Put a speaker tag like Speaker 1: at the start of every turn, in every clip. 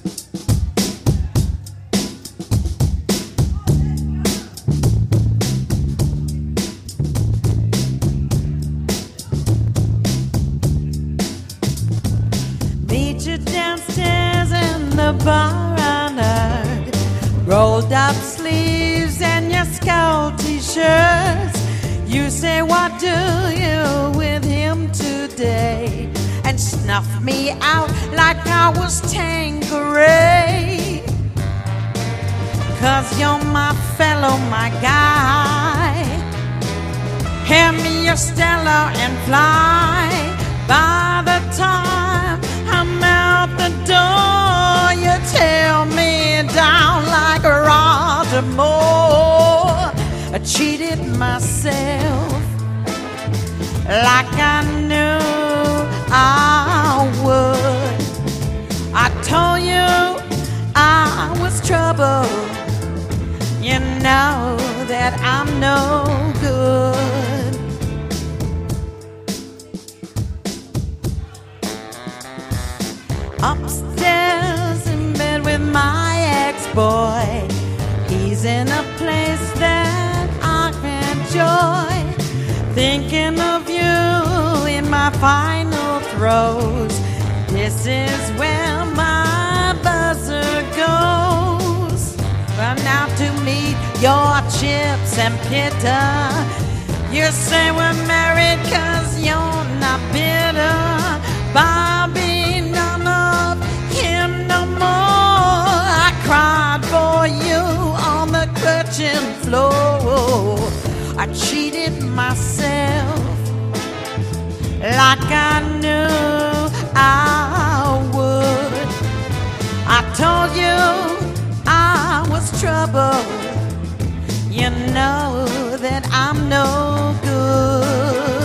Speaker 1: Meet you downstairs in the bar, I heard. Rolled up sleeves and your skull t-shirts. You say, what do you with him today? And snuff me out like I was Tanqueray. 'Cause you're my fellow, my guy. Hand me your Stella and fly. By the time I'm out the door, you tear me down like a Roger Moore. I cheated myself like I knew I would. I told you I was trouble. You know that I'm no good. Upstairs in bed with my ex-boy. He's in a place that I can enjoy. Thinking of you in my final throes. This is where my buzzer goes. Run out to meet your chips and pitter. You say we're married 'cause you're not bitter. Bobby, none of him no more. I cried for you on the kitchen floor. I cheated myself like I knew I would. I told you I was trouble. You know that I'm no good.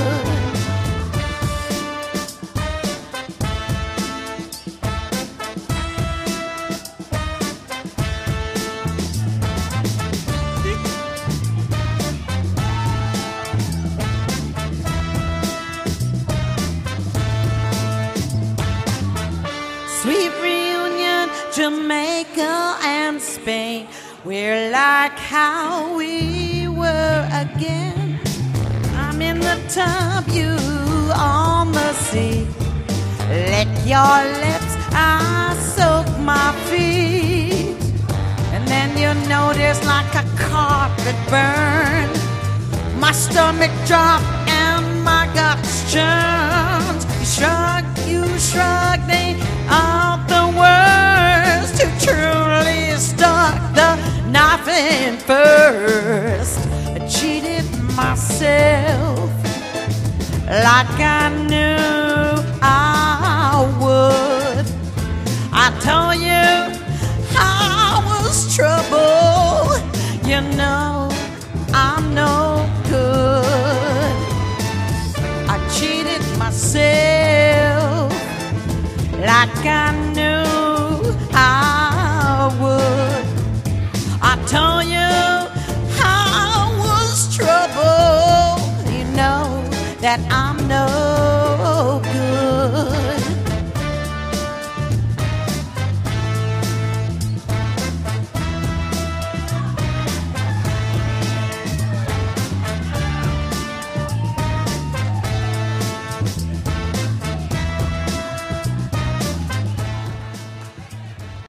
Speaker 1: Sweet reunion, Jamaica and Spain. We're like how we were again. I'm in the tub, you on the sea. Lick your lips, I soak my feet. And then you notice like a carpet burn. My stomach dropped and my guts churned. You shrug, they out the words to truly stuck the knife in first. I cheated myself like I knew I would. I told you I was trouble. You know I'm no good. I cheated myself like I knew I would. I told you I was trouble. You know that I'm no good.